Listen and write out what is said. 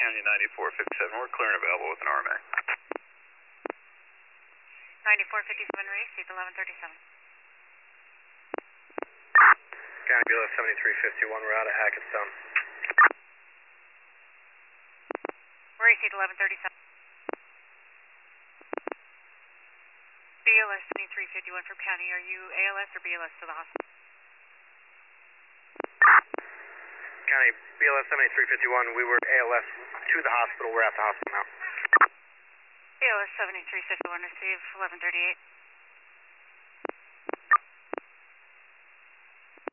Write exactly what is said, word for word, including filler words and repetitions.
County ninety-four fifty-seven. We're clear and available with an R M A. ninety-four fifty-seven, received eleven thirty-seven. County B L S seventy-three fifty-one, we're out of Hackettstown. We're received eleven thirty-seven. B L S seventy-three fifty-one from County, are you A L S or B L S to the hospital? County B L S seventy-three fifty-one, we were A L S to the hospital, we're at the hospital now. B L S seventy-three fifty-one, receive eleven thirty-eight.